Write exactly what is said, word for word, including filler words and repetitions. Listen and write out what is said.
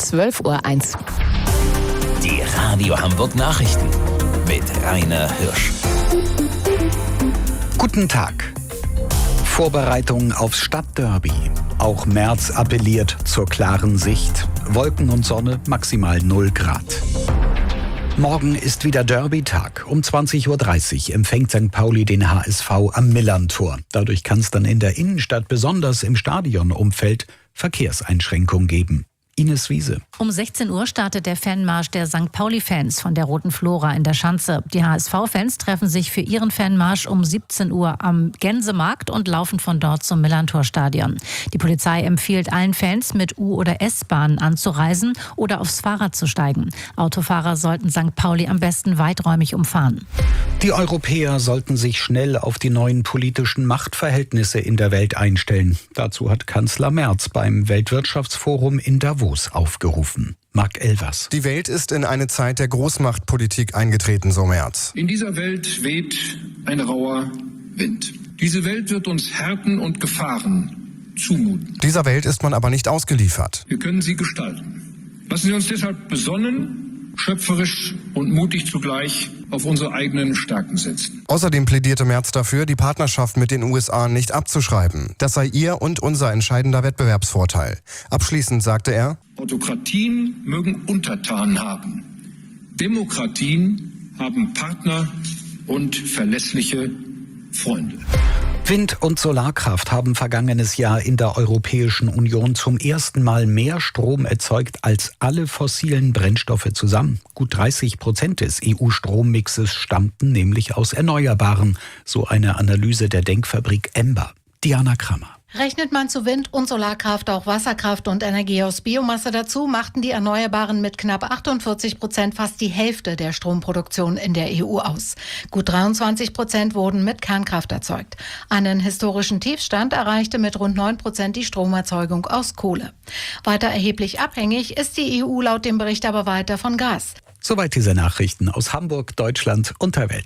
zwölf Uhr eins. Die Radio Hamburg Nachrichten mit Rainer Hirsch. Guten Tag. Vorbereitung aufs Stadtderby. Auch Merz appelliert zur klaren Sicht. Wolken und Sonne, maximal null Grad. Morgen ist wieder Derby-Tag. Um zwanzig Uhr dreißig empfängt Sankt Pauli den H S V am Millerntor. Dadurch kann es dann in der Innenstadt, besonders im Stadionumfeld, Verkehrseinschränkungen geben. Ines Wiese. Um sechzehn Uhr startet der Fanmarsch der Sankt Pauli-Fans von der Roten Flora in der Schanze. Die H S V-Fans treffen sich für ihren Fanmarsch um siebzehn Uhr am Gänsemarkt und laufen von dort zum Millerntor-Stadion. Die Polizei empfiehlt allen Fans, mit U- oder S-Bahnen anzureisen oder aufs Fahrrad zu steigen. Autofahrer sollten Sankt Pauli am besten weiträumig umfahren. Die Europäer sollten sich schnell auf die neuen politischen Machtverhältnisse in der Welt einstellen. Dazu hat Kanzler Merz beim Weltwirtschaftsforum in Davos aufgerufen. Marc Elvers. Die Welt ist in eine Zeit der Großmachtpolitik eingetreten, so Merz. In dieser Welt weht ein rauer Wind. Diese Welt wird uns Härten und Gefahren zumuten. Dieser Welt ist man aber nicht ausgeliefert. Wir können sie gestalten. Lassen Sie uns deshalb besonnen, schöpferisch und mutig zugleich auf unsere eigenen Stärken setzen. Außerdem plädierte Merz dafür, die Partnerschaft mit den U S A nicht abzuschreiben. Das sei ihr und unser entscheidender Wettbewerbsvorteil. Abschließend sagte er: Autokratien mögen Untertanen haben. Demokratien haben Partner und verlässliche Freunde. Wind- und Solarkraft haben vergangenes Jahr in der Europäischen Union zum ersten Mal mehr Strom erzeugt als alle fossilen Brennstoffe zusammen. Gut dreißig Prozent des E U-Strommixes stammten nämlich aus Erneuerbaren, so eine Analyse der Denkfabrik Ember. Diana Krammer. Rechnet man zu Wind- und Solarkraft auch Wasserkraft und Energie aus Biomasse dazu, machten die Erneuerbaren mit knapp achtundvierzig Prozent fast die Hälfte der Stromproduktion in der E U aus. Gut dreiundzwanzig Prozent wurden mit Kernkraft erzeugt. Einen historischen Tiefstand erreichte mit rund neun Prozent die Stromerzeugung aus Kohle. Weiter erheblich abhängig ist die E U laut dem Bericht aber weiter von Gas. Soweit diese Nachrichten aus Hamburg, Deutschland und der Welt.